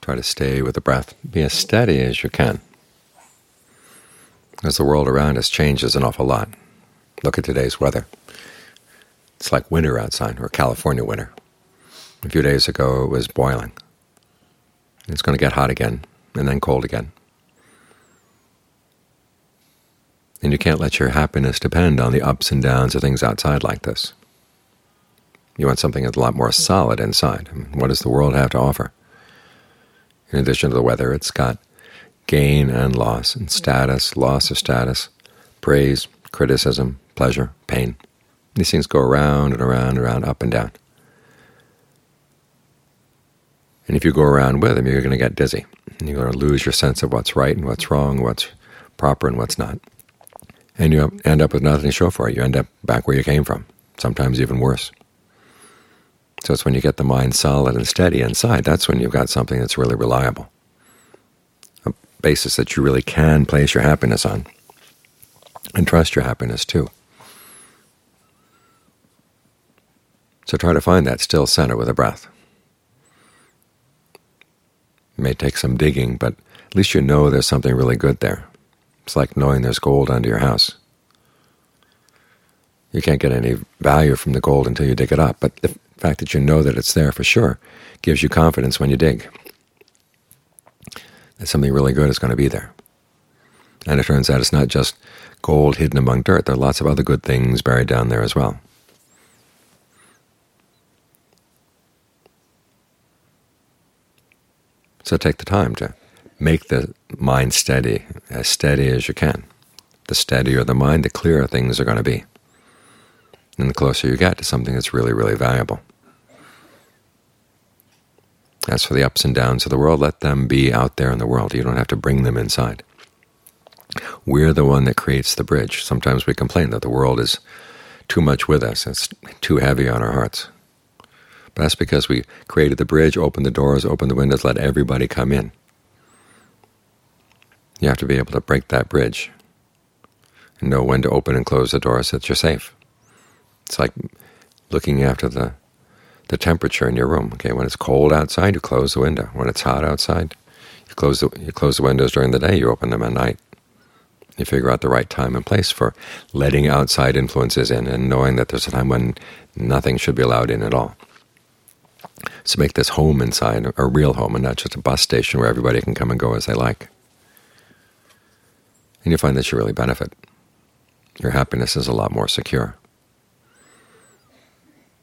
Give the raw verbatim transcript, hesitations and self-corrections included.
Try to stay with the breath. Be as steady as you can, as the world around us changes an awful lot. Look at today's weather. It's like winter outside, or California winter. A few days ago it was boiling. It's going to get hot again, and then cold again. And you can't let your happiness depend on the ups and downs of things outside like this. You want something that's a lot more solid inside. What does the world have to offer? In addition to the weather, it's got gain and loss, and status, loss of status, praise, criticism, pleasure, pain. These things go around and around and around, up and down. And if you go around with them, you're going to get dizzy. And you're going to lose your sense of what's right and what's wrong, what's proper and what's not. And you end up with nothing to show for it. You end up back where you came from, sometimes even worse. So it's when you get the mind solid and steady inside, that's when you've got something that's really reliable, a basis that you really can place your happiness on, and trust your happiness too. So try to find that still center with a breath. It may take some digging, but at least you know there's something really good there. It's like knowing there's gold under your house. You can't get any value from the gold until you dig it up, but the fact that you know that it's there for sure gives you confidence when you dig that something really good is going to be there. And it turns out it's not just gold hidden among dirt. There are lots of other good things buried down there as well. So take the time to make the mind steady, as steady as you can. The steadier the mind, the clearer things are going to be. And the closer you get to something that's really, really valuable. As for the ups and downs of the world, let them be out there in the world. You don't have to bring them inside. We're the one that creates the bridge. Sometimes we complain that the world is too much with us. It's too heavy on our hearts. But that's because we created the bridge, opened the doors, opened the windows, let everybody come in. You have to be able to break that bridge and know when to open and close the doors so that you're safe. It's like looking after the the temperature in your room. Okay, when it's cold outside, you close the window. When it's hot outside, you close the you close the windows during the day. You open them at night. You figure out the right time and place for letting outside influences in, and knowing that there's a time when nothing should be allowed in at all. So make this home inside a real home, and not just a bus station where everybody can come and go as they like. And you find that you really benefit. Your happiness is a lot more secure.